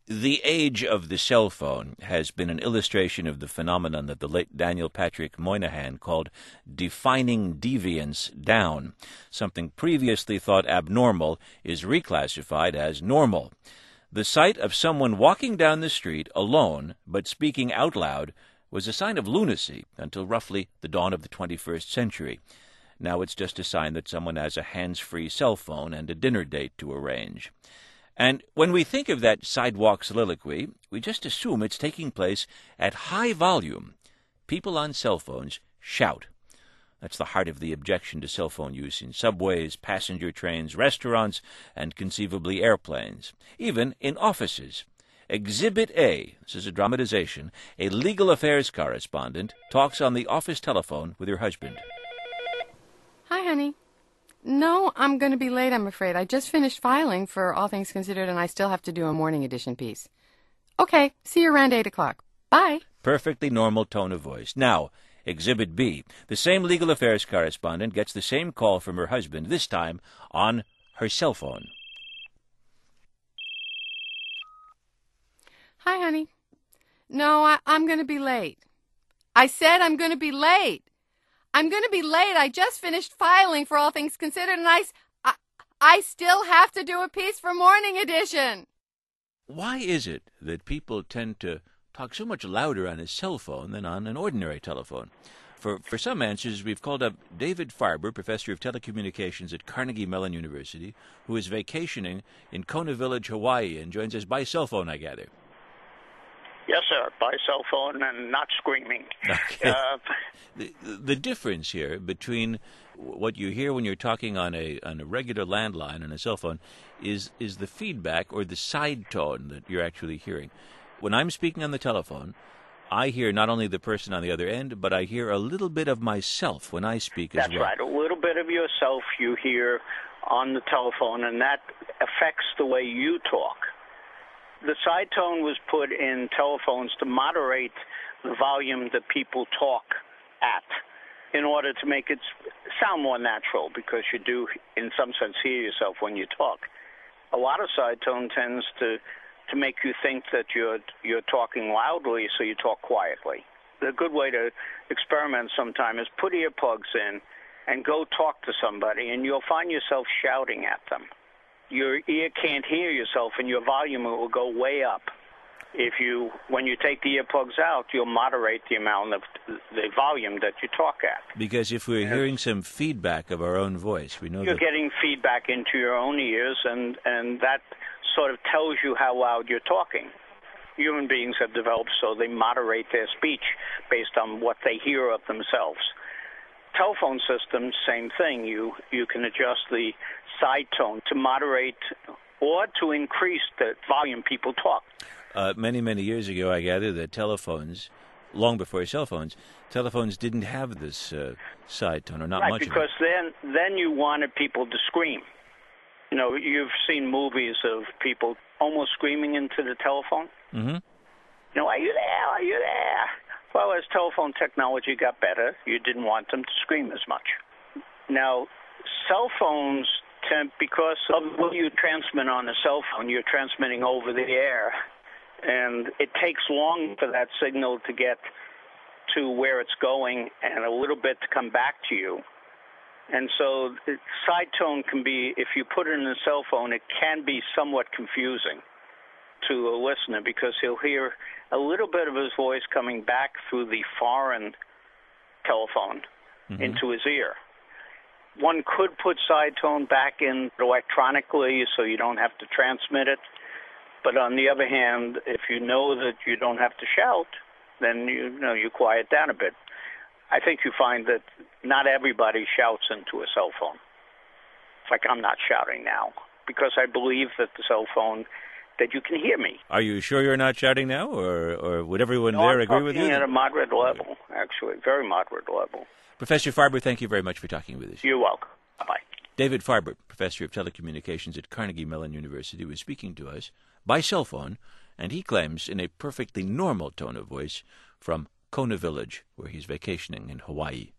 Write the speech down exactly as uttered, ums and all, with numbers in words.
The age of the cell phone has been an illustration of the phenomenon that the late Daniel Patrick Moynihan called defining deviance down. Something previously thought abnormal is reclassified as normal. The sight of someone walking down the street alone but speaking out loud was a sign of lunacy until roughly the dawn of the twenty-first century. Now it's just a sign that someone has a hands-free cell phone and a dinner date to arrange. And when we think of that sidewalk soliloquy, we just assume it's taking place at high volume. People on cell phones shout. That's the heart of the objection to cell phone use in subways, passenger trains, restaurants, and conceivably airplanes, even in offices. Exhibit A, this is a dramatization, a legal affairs correspondent talks on the office telephone with her husband. Hi, honey. No, I'm going to be late, I'm afraid. I just finished filing for All Things Considered, and I still have to do a morning edition piece. Okay, see you around eight o'clock. Bye. Perfectly normal tone of voice. Now, Exhibit B. The same legal affairs correspondent gets the same call from her husband, this time on her cell phone. Hi, honey. No, I, I'm going to be late. I said I'm going to be late. I'm going to be late. I just finished filing for All Things Considered, and I, I, I still have to do a piece for Morning Edition. Why is it that people tend to talk so much louder on a cell phone than on an ordinary telephone? For, for some answers, we've called up David Farber, professor of telecommunications at Carnegie Mellon University, who is vacationing in Kona Village, Hawaii, and joins us by cell phone, I gather. Yes, sir, by cell phone and not screaming. Okay. Uh, the, the difference here between what you hear when you're talking on a on a regular landline and a cell phone is is the feedback or the side tone that you're actually hearing. When I'm speaking on the telephone, I hear not only the person on the other end, but I hear a little bit of myself when I speak as that's well. That's right. A little bit of yourself you hear on the telephone, and that affects the way you talk. The side tone was put in telephones to moderate the volume that people talk at in order to make it sound more natural, because you do, in some sense, hear yourself when you talk. A lot of side tone tends to, to make you think that you're, you're talking loudly, so you talk quietly. The good way to experiment sometime is put earplugs in and go talk to somebody, and you'll find yourself shouting at them. Your ear can't hear yourself, and your volume will go way up. If you, when you take the earplugs out, you'll moderate the amount of the volume that you talk at. Because if we're and hearing some feedback of our own voice, we know you're that getting feedback into your own ears, and, and that sort of tells you how loud you're talking. Human beings have developed so they moderate their speech based on what they hear of themselves. Telephone systems, same thing. You you can adjust the side tone to moderate or to increase the volume people talk. Uh, many, many years ago, I gather that telephones, long before cell phones, telephones didn't have this uh, side tone, or not right, much because of it. then then you wanted people to scream. You know, you've seen movies of people almost screaming into the telephone. Mm-hmm. You know, are you there? Are you there? Well, as telephone technology got better, you didn't want them to scream as much. Now, cell phones tend, because of what you transmit on a cell phone, you're transmitting over the air, and it takes long for that signal to get to where it's going and a little bit to come back to you. And so the side tone can be, if you put it in a cell phone, it can be somewhat confusing to a listener, because he'll hear a little bit of his voice coming back through the foreign telephone mm-hmm. into his ear. One could put side tone back in electronically so you don't have to transmit it. But on the other hand, if you know that you don't have to shout, then you, you know you quiet down a bit. I think you find that not everybody shouts into a cell phone. It's like, I'm not shouting now, because I believe that the cell phone, that you can hear me. Are you sure you're not shouting now, or, or would everyone no, there I'm agree with you? at a moderate level, actually, very moderate level. Professor Farber, thank you very much for talking with us. You're welcome. Bye-bye. David Farber, professor of telecommunications at Carnegie Mellon University, was speaking to us by cell phone, and he claims in a perfectly normal tone of voice from Kona Village, where he's vacationing in Hawaii.